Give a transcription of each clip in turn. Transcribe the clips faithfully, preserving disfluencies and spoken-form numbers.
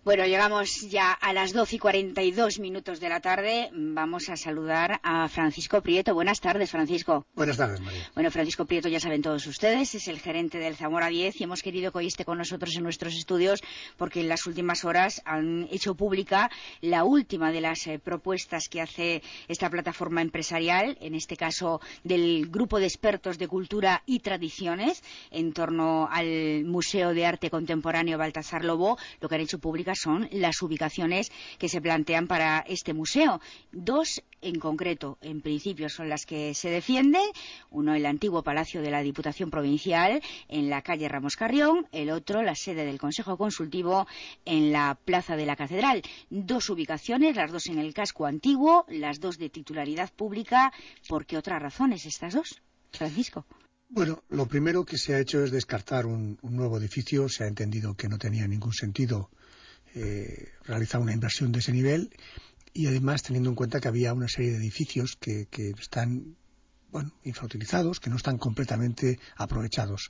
Bueno, llegamos ya a las doce y cuarenta y dos minutos de la tarde. Vamos a saludar a Francisco Prieto. Buenas tardes, Francisco. Buenas tardes, María. Bueno, Francisco Prieto, ya saben todos ustedes, es el gerente del Zamora diez y hemos querido que hoy esté con nosotros en nuestros estudios porque en las últimas horas han hecho pública la última de las eh, propuestas que hace esta plataforma empresarial, en este caso del Grupo de Expertos de Cultura y Tradiciones, en torno al Museo de Arte Contemporáneo Baltasar Lobo. Lo que han hecho pública son las ubicaciones que se plantean para este museo. Dos en concreto, en principio, son las que se defienden. Uno, el antiguo Palacio de la Diputación Provincial, en la calle Ramos Carrión. El otro, la sede del Consejo Consultivo, en la Plaza de la Catedral. Dos ubicaciones, las dos en el casco antiguo, las dos de titularidad pública. ¿Por qué otras razones estas dos, Francisco? Bueno, lo primero que se ha hecho es descartar un, un nuevo edificio. Se ha entendido que no tenía ningún sentido Eh, realizar una inversión de ese nivel, y además teniendo en cuenta que había una serie de edificios que, que están, bueno, infrautilizados, que no están completamente aprovechados.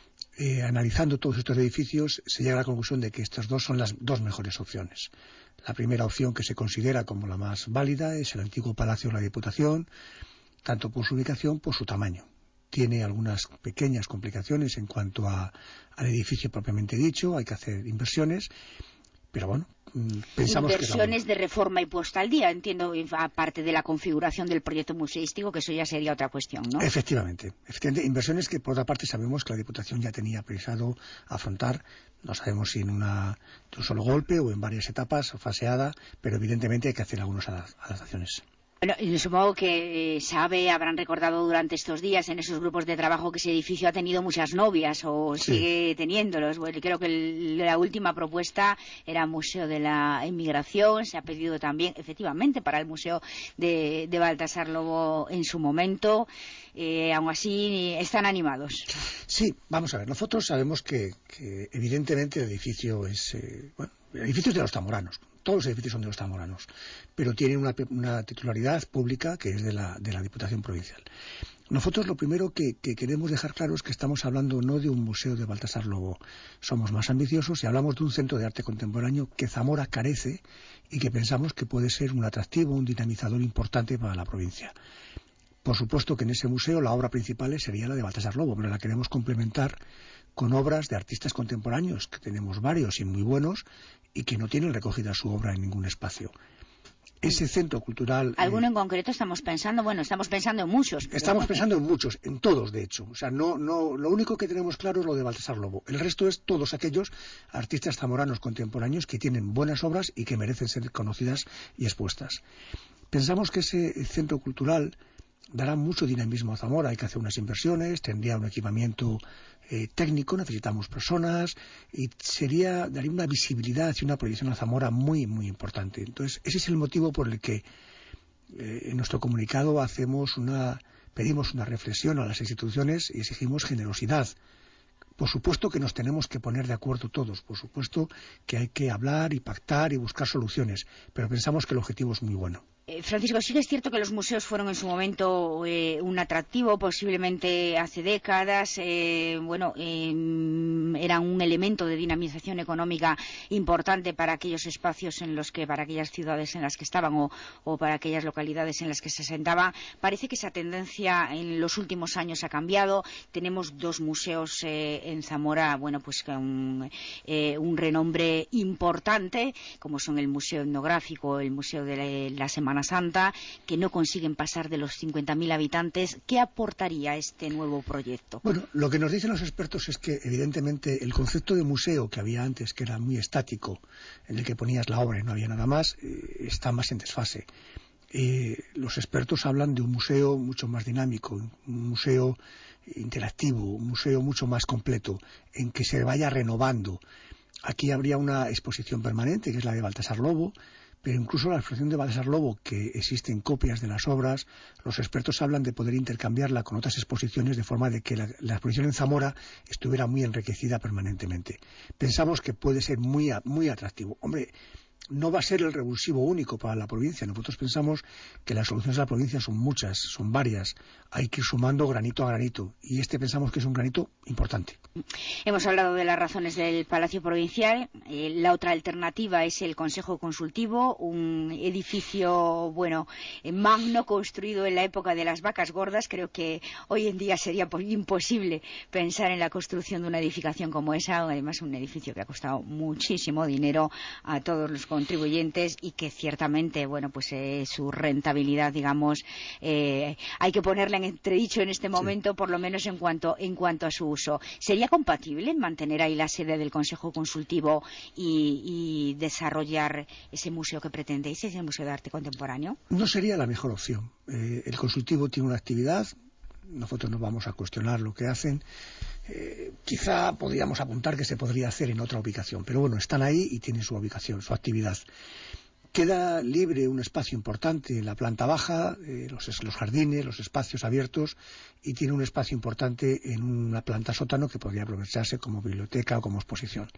Eh, analizando todos estos edificios se llega a la conclusión de que estas dos son las dos mejores opciones. La primera opción, que se considera como la más válida, es el antiguo Palacio de la Diputación, tanto por su ubicación, por su tamaño. Tiene algunas pequeñas complicaciones en cuanto a, al edificio propiamente dicho, hay que hacer inversiones. Pero bueno, pensamos inversiones que de reforma y puesta al día, entiendo, aparte de la configuración del proyecto museístico, que eso ya sería otra cuestión, ¿no? Efectivamente, efectivamente, inversiones que por otra parte sabemos que la Diputación ya tenía pensado afrontar, no sabemos si en una, de un solo golpe o en varias etapas o faseada, pero evidentemente hay que hacer algunas adaptaciones. Bueno, supongo que eh, sabe, habrán recordado durante estos días en esos grupos de trabajo que ese edificio ha tenido muchas novias o sí. sigue teniéndolos. Bueno, creo que el, la última propuesta era Museo de la Inmigración. Se ha pedido también, efectivamente, para el Museo de, de Baltasar Lobo en su momento. Eh, aún así, están animados. Sí, vamos a ver. Nosotros sabemos que, que evidentemente el edificio es... Eh, bueno, el edificio es de los zamoranos. Todos los edificios son de los zamoranos, pero tienen una, una titularidad pública que es de la, de la Diputación Provincial. Nosotros lo primero que, que queremos dejar claro es que estamos hablando no de un museo de Baltasar Lobo. Somos más ambiciosos y hablamos de un centro de arte contemporáneo que Zamora carece y que pensamos que puede ser un atractivo, un dinamizador importante para la provincia. Por supuesto que en ese museo la obra principal sería la de Baltasar Lobo, pero la queremos complementar con obras de artistas contemporáneos, que tenemos varios y muy buenos, y que no tienen recogida su obra en ningún espacio. Ese centro cultural... ¿Alguno eh, en concreto estamos pensando? Bueno, estamos pensando en muchos. Pero... Estamos pensando en muchos, en todos, de hecho. O sea, no, no, lo único que tenemos claro es lo de Baltasar Lobo. El resto es todos aquellos artistas zamoranos contemporáneos que tienen buenas obras y que merecen ser conocidas y expuestas. Pensamos que ese centro cultural dará mucho dinamismo a Zamora. Hay que hacer unas inversiones, tendría un equipamiento eh, técnico, necesitamos personas y sería daría una visibilidad y una proyección a Zamora muy, muy importante. Entonces, ese es el motivo por el que eh, en nuestro comunicado hacemos una, pedimos una reflexión a las instituciones y exigimos generosidad. Por supuesto que nos tenemos que poner de acuerdo todos, por supuesto que hay que hablar y pactar y buscar soluciones, pero pensamos que el objetivo es muy bueno. Eh, Francisco, sí que es cierto que los museos fueron en su momento eh, un atractivo, posiblemente hace décadas, eh, bueno, eh, eran un elemento de dinamización económica importante para aquellos espacios en los que, para aquellas ciudades en las que estaban o, o para aquellas localidades en las que se asentaban. Parece que esa tendencia en los últimos años ha cambiado. Tenemos dos museos eh, en Zamora, bueno, pues con eh, un renombre importante, como son el Museo Etnográfico, el Museo de la, la Semana Santa, que no consiguen pasar de los cincuenta mil habitantes. ¿Qué aportaría este nuevo proyecto? Bueno, lo que nos dicen los expertos es que evidentemente el concepto de museo que había antes, que era muy estático, en el que ponías la obra y no había nada más, eh, está más en desfase. Eh, los expertos hablan de un museo mucho más dinámico, un museo interactivo, un museo mucho más completo, en que se vaya renovando. Aquí habría una exposición permanente, que es la de Baltasar Lobo, pero incluso la exposición de Baltasar Lobo, que existen copias de las obras, los expertos hablan de poder intercambiarla con otras exposiciones de forma de que la, la exposición en Zamora estuviera muy enriquecida permanentemente. Pensamos que puede ser muy, muy atractivo. Hombre, no va a ser el revulsivo único para la provincia. Nosotros pensamos que las soluciones de la provincia son muchas, son varias. Hay que ir sumando granito a granito. Y este pensamos que es un granito importante. Hemos hablado de las razones del Palacio Provincial. Eh, la otra alternativa es el Consejo Consultivo, un edificio, bueno, eh, magno, construido en la época de las vacas gordas. Creo que hoy en día sería imposible pensar en la construcción de una edificación como esa. Además, un edificio que ha costado muchísimo dinero a todos los contribuyentes y que ciertamente, bueno, pues eh, su rentabilidad, digamos, eh, hay que ponerla en entredicho en este momento, sí. Por lo menos en cuanto en cuanto a su uso. ¿Sería compatible mantener ahí la sede del Consejo Consultivo y, y desarrollar ese museo que pretendéis, ese Museo de Arte Contemporáneo? No sería la mejor opción. Eh, el Consultivo tiene una actividad, nosotros no vamos a cuestionar lo que hacen. Eh, quizá podríamos apuntar que se podría hacer en otra ubicación, pero bueno, están ahí y tienen su ubicación, su actividad. Queda libre un espacio importante en la planta baja, eh, los, los jardines, los espacios abiertos, y tiene un espacio importante en una planta sótano que podría aprovecharse como biblioteca o como exposición.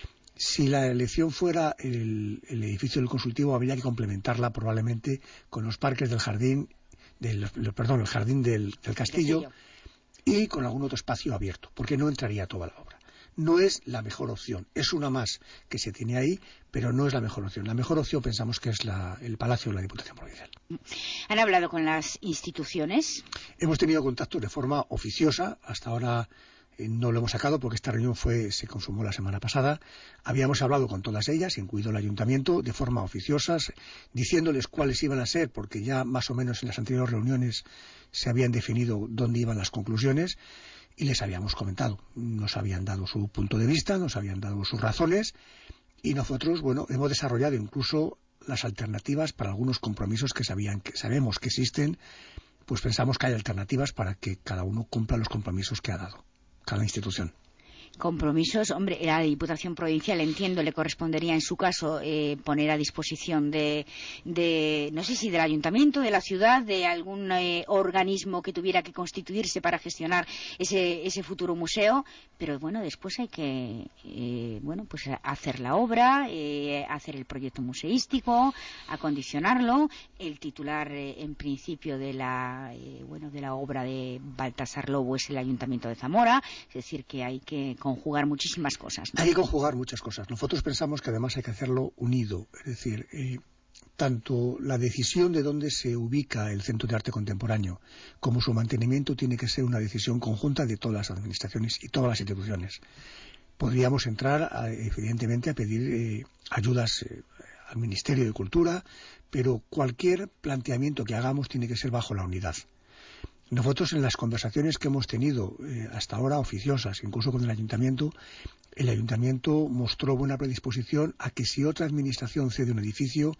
Si la elección fuera el, el edificio del Consultivo, habría que complementarla probablemente con los parques del jardín, del, perdón, el jardín del, del castillo, castillo, y con algún otro espacio abierto, porque no entraría toda la obra. No es la mejor opción, es una más que se tiene ahí, pero no es la mejor opción. La mejor opción pensamos que es la, el Palacio de la Diputación Provincial. ¿Han hablado con las instituciones? Hemos tenido contacto de forma oficiosa, hasta ahora eh, no lo hemos sacado porque esta reunión fue se consumó la semana pasada. Habíamos hablado con todas ellas, incluido el Ayuntamiento, de forma oficiosa, diciéndoles cuáles iban a ser, porque ya más o menos en las anteriores reuniones se habían definido dónde iban las conclusiones. Y les habíamos comentado, nos habían dado su punto de vista, nos habían dado sus razones y nosotros, bueno, hemos desarrollado incluso las alternativas para algunos compromisos que sabían que sabemos que existen, pues pensamos que hay alternativas para que cada uno cumpla los compromisos que ha dado cada institución. Compromisos, hombre, la Diputación Provincial, entiendo, le correspondería en su caso eh, poner a disposición de, de, no sé si del Ayuntamiento, de la ciudad, de algún eh, organismo que tuviera que constituirse para gestionar ese, ese futuro museo, pero bueno, después hay que, eh, bueno, pues hacer la obra, eh, hacer el proyecto museístico, acondicionarlo. El titular, eh, en principio, de la, eh, bueno, de la obra de Baltasar Lobo es el Ayuntamiento de Zamora, es decir, que hay que conjugar muchísimas cosas, ¿no? Hay que conjugar muchas cosas. Nosotros pensamos que además hay que hacerlo unido, es decir, eh, tanto la decisión de dónde se ubica el Centro de Arte Contemporáneo como su mantenimiento tiene que ser una decisión conjunta de todas las administraciones y todas las instituciones. Podríamos entrar, a, evidentemente, a pedir eh, ayudas eh, al Ministerio de Cultura, pero cualquier planteamiento que hagamos tiene que ser bajo la unidad. Nosotros en las conversaciones que hemos tenido eh, hasta ahora oficiosas, incluso con el Ayuntamiento, el Ayuntamiento mostró buena predisposición a que si otra administración cede un edificio,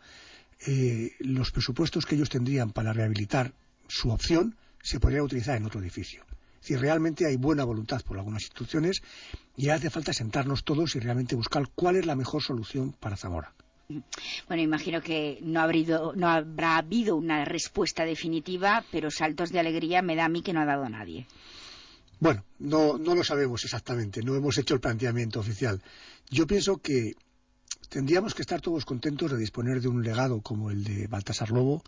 eh, los presupuestos que ellos tendrían para rehabilitar su opción se podrían utilizar en otro edificio. Es decir, realmente hay buena voluntad por algunas instituciones y hace falta sentarnos todos y realmente buscar cuál es la mejor solución para Zamora. Bueno, imagino que no, ha habido, no habrá habido una respuesta definitiva, pero saltos de alegría me da a mí que no ha dado nadie. Bueno, no, no lo sabemos exactamente, no hemos hecho el planteamiento oficial. Yo pienso que tendríamos que estar todos contentos de disponer de un legado como el de Baltasar Lobo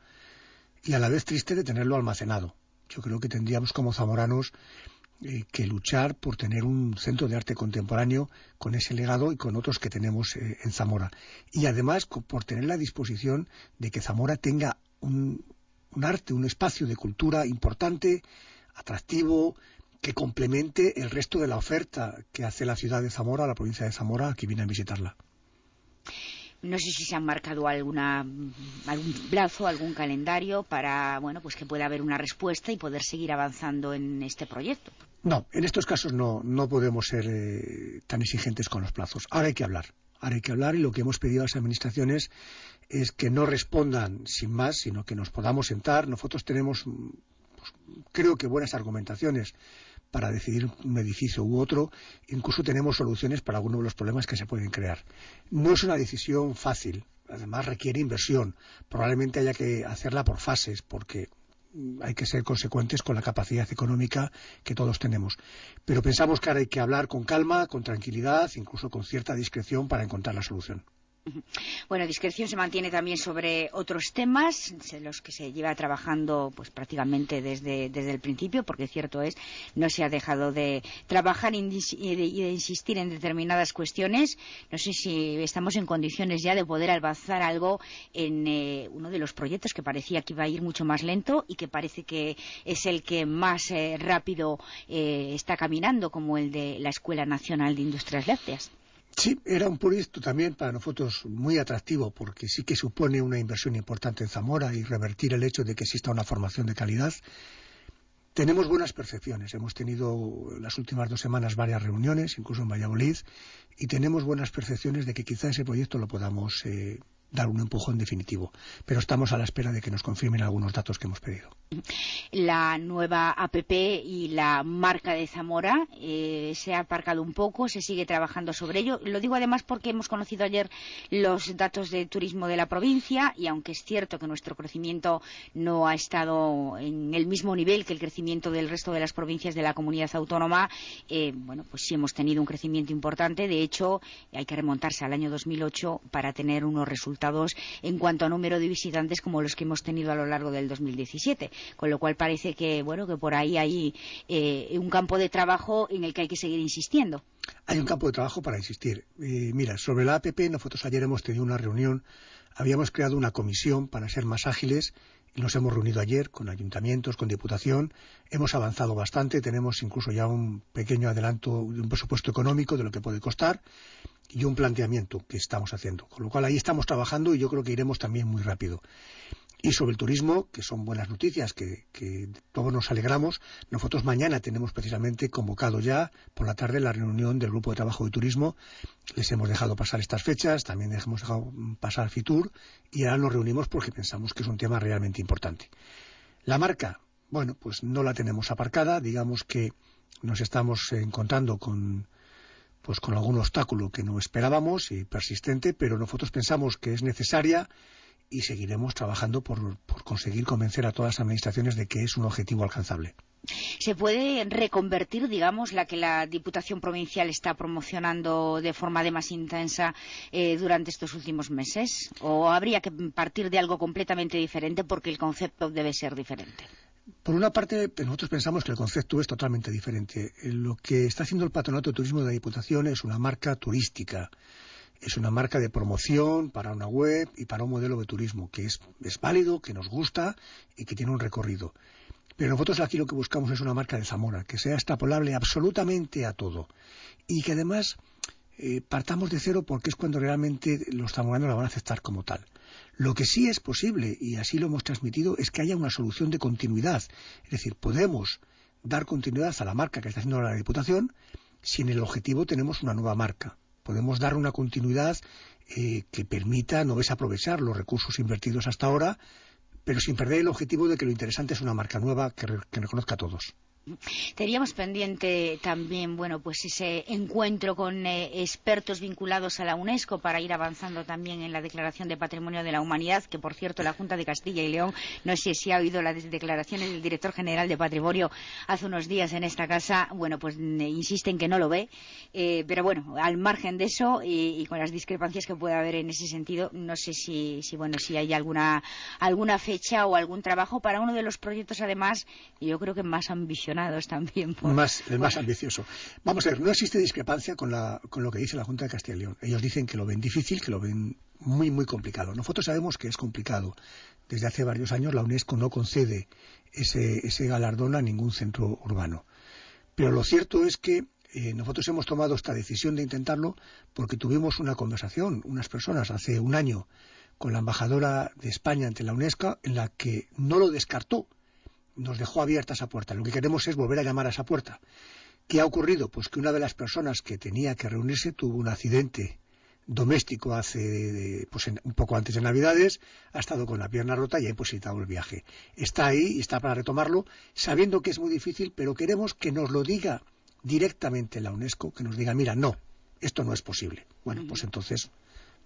y a la vez triste de tenerlo almacenado. Yo creo que tendríamos como zamoranos Eh, que luchar por tener un centro de arte contemporáneo con ese legado y con otros que tenemos eh, en Zamora. Y además por tener la disposición de que Zamora tenga un, un arte, un espacio de cultura importante, atractivo, que complemente el resto de la oferta que hace la ciudad de Zamora, la provincia de Zamora, a que vienen a visitarla. No sé si se han marcado alguna, algún plazo, algún calendario para, bueno, pues que pueda haber una respuesta y poder seguir avanzando en este proyecto. No, en estos casos no, no podemos ser eh, tan exigentes con los plazos. Ahora hay que hablar. Ahora hay que hablar y lo que hemos pedido a las administraciones es que no respondan sin más, sino que nos podamos sentar. Nosotros tenemos, pues, creo que buenas argumentaciones para decidir un edificio u otro, incluso tenemos soluciones para algunos de los problemas que se pueden crear. No es una decisión fácil, además requiere inversión, probablemente haya que hacerla por fases, porque hay que ser consecuentes con la capacidad económica que todos tenemos. Pero pensamos que ahora hay que hablar con calma, con tranquilidad, incluso con cierta discreción para encontrar la solución. Bueno, discreción se mantiene también sobre otros temas, los que se lleva trabajando pues prácticamente desde, desde el principio, porque cierto es, no se ha dejado de trabajar y de insistir en determinadas cuestiones. No sé si estamos en condiciones ya de poder avanzar algo en eh, uno de los proyectos que parecía que iba a ir mucho más lento y que parece que es el que más eh, rápido eh, está caminando, como el de la Escuela Nacional de Industrias Lácteas. Sí, era un proyecto también para nosotros muy atractivo, porque sí que supone una inversión importante en Zamora y revertir el hecho de que exista una formación de calidad. Tenemos buenas percepciones, hemos tenido las últimas dos semanas varias reuniones, incluso en Valladolid, y tenemos buenas percepciones de que quizá ese proyecto lo podamos eh, dar un empujón definitivo, pero estamos a la espera de que nos confirmen algunos datos que hemos pedido. La nueva A P P y la marca de Zamora eh, se ha aparcado un poco, se sigue trabajando sobre ello. Lo digo además porque hemos conocido ayer los datos de turismo de la provincia y aunque es cierto que nuestro crecimiento no ha estado en el mismo nivel que el crecimiento del resto de las provincias de la comunidad autónoma, eh, bueno, pues sí hemos tenido un crecimiento importante. De hecho, hay que remontarse al año dos mil ocho para tener unos resultados en cuanto a número de visitantes como los que hemos tenido a lo largo del dos mil diecisiete. Con lo cual parece que bueno que por ahí hay eh, un campo de trabajo en el que hay que seguir insistiendo. Hay un campo de trabajo para insistir. Eh, mira, sobre la A P P, nosotros ayer hemos tenido una reunión, habíamos creado una comisión para ser más ágiles, y nos hemos reunido ayer con ayuntamientos, con diputación, hemos avanzado bastante, tenemos incluso ya un pequeño adelanto de un presupuesto económico de lo que puede costar y un planteamiento que estamos haciendo. Con lo cual ahí estamos trabajando y yo creo que iremos también muy rápido. Y sobre el turismo, que son buenas noticias, que, que todos nos alegramos, nosotros mañana tenemos precisamente convocado ya por la tarde la reunión del Grupo de Trabajo de Turismo. Les hemos dejado pasar estas fechas, también hemos dejado pasar Fitur y ahora nos reunimos porque pensamos que es un tema realmente importante. La marca, bueno, pues no la tenemos aparcada, digamos que nos estamos encontrando con, pues con algún obstáculo que no esperábamos y persistente, pero nosotros pensamos que es necesaria y seguiremos trabajando por, por conseguir convencer a todas las administraciones de que es un objetivo alcanzable. ¿Se puede reconvertir, digamos, la que la Diputación Provincial está promocionando de forma de más intensa eh, durante estos últimos meses? ¿O habría que partir de algo completamente diferente porque el concepto debe ser diferente? Por una parte, nosotros pensamos que el concepto es totalmente diferente. Lo que está haciendo el Patronato de Turismo de la Diputación es una marca turística. Es una marca de promoción para una web y para un modelo de turismo que es, es válido, que nos gusta y que tiene un recorrido. Pero nosotros aquí lo que buscamos es una marca de Zamora, que sea extrapolable absolutamente a todo. Y que además eh, partamos de cero porque es cuando realmente los zamoranos la van a aceptar como tal. Lo que sí es posible, y así lo hemos transmitido, es que haya una solución de continuidad. Es decir, podemos dar continuidad a la marca que está haciendo la Diputación si en el objetivo tenemos una nueva marca. Podemos dar una continuidad eh, que permita no desaprovechar los recursos invertidos hasta ahora, pero sin perder el objetivo de que lo interesante es una marca nueva que, re, que reconozca a todos. Teníamos pendiente también, bueno, pues ese encuentro con eh, expertos vinculados a la UNESCO para ir avanzando también en la Declaración de Patrimonio de la Humanidad, que por cierto la Junta de Castilla y León, no sé si ha oído las declaraciones del director general de Patrimonio hace unos días en esta casa, bueno, pues insisten que no lo ve, eh, pero bueno, al margen de eso y, y con las discrepancias que puede haber en ese sentido, no sé si, si bueno, si hay alguna alguna fecha o algún trabajo para uno de los proyectos, además, yo creo que más ambicioso también. Por... Más, el más ambicioso. Vamos a ver, no existe discrepancia con, la, con lo que dice la Junta de Castilla y León. Ellos dicen que lo ven difícil, que lo ven muy, muy complicado. Nosotros sabemos que es complicado. Desde hace varios años la UNESCO no concede ese, ese galardón a ningún centro urbano. Pero lo cierto es que eh, nosotros hemos tomado esta decisión de intentarlo porque tuvimos una conversación, unas personas, hace un año, con la embajadora de España ante la UNESCO, en la que no lo descartó. Nos dejó abierta esa puerta. Lo que queremos es volver a llamar a esa puerta. ¿Qué ha ocurrido? Pues que una de las personas que tenía que reunirse tuvo un accidente doméstico hace pues en, un poco antes de Navidades, ha estado con la pierna rota y ha imposibilitado el viaje. Está ahí y está para retomarlo, sabiendo que es muy difícil, pero queremos que nos lo diga directamente la UNESCO, que nos diga, mira, no, esto no es posible. Bueno, pues entonces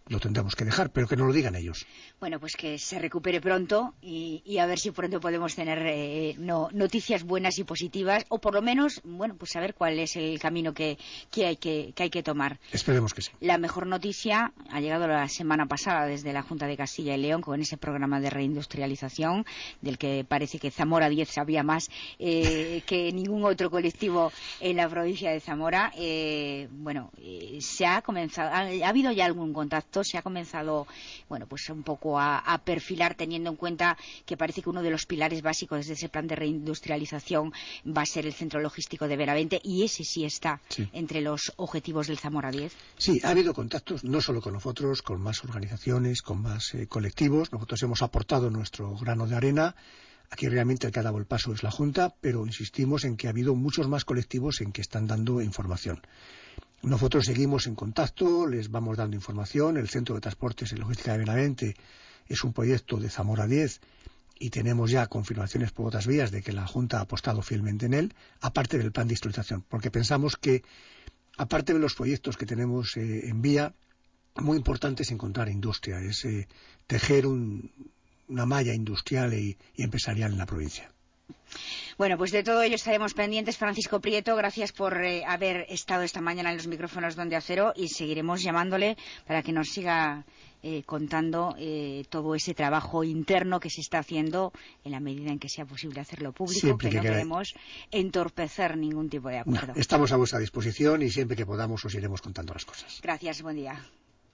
lo tendremos que dejar, pero que no lo digan ellos. Bueno, pues que se recupere pronto y, y a ver si pronto podemos tener eh, no, noticias buenas y positivas, o por lo menos, bueno, pues saber cuál es el camino que, que, hay que, que hay que tomar. Esperemos que sí. La mejor noticia ha llegado la semana pasada desde la Junta de Castilla y León con ese programa de reindustrialización del que parece que Zamora diez sabía más eh, que ningún otro colectivo en la provincia de Zamora. Eh, bueno, eh, se ha comenzado, ha, ha habido ya algún contacto, se ha comenzado, bueno, pues un poco A, a perfilar, teniendo en cuenta que parece que uno de los pilares básicos de ese plan de reindustrialización va a ser el centro logístico de Benavente, y ese sí está sí. entre los objetivos del Zamora diez. Sí, ha habido contactos, no solo con nosotros, con más organizaciones, con más eh, colectivos. Nosotros hemos aportado nuestro grano de arena. Aquí realmente el que ha dado el paso es la Junta, pero insistimos en que ha habido muchos más colectivos en que están dando información. Nosotros seguimos en contacto, les vamos dando información. El Centro de Transportes y Logística de Benavente es un proyecto de Zamora diez y tenemos ya confirmaciones por otras vías de que la Junta ha apostado fielmente en él, aparte del plan de industrialización, porque pensamos que, aparte de los proyectos que tenemos eh, en vía, muy importante es encontrar industria, es eh, tejer un, una malla industrial y, y empresarial en la provincia. Bueno, pues de todo ello estaremos pendientes. Francisco Prieto, gracias por eh, haber estado esta mañana en los micrófonos de Onda Cero, y seguiremos llamándole para que nos siga eh, contando eh, todo ese trabajo interno que se está haciendo en la medida en que sea posible hacerlo público, siempre que, que no queremos entorpecer ningún tipo de acuerdo. No, estamos a vuestra disposición y siempre que podamos os iremos contando las cosas. Gracias, buen día.